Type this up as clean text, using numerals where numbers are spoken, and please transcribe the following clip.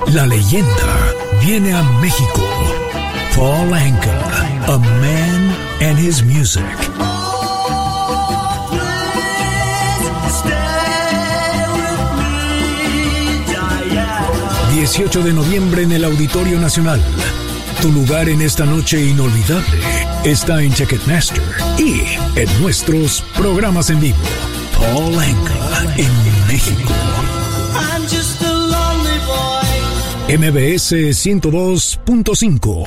La leyenda viene a México. Paul Anka, a man and his music. 18 de noviembre en el Auditorio Nacional. Tu lugar en esta noche inolvidable está en Ticketmaster y en nuestros programas en vivo. Paul Anka en México. MBS 102.5.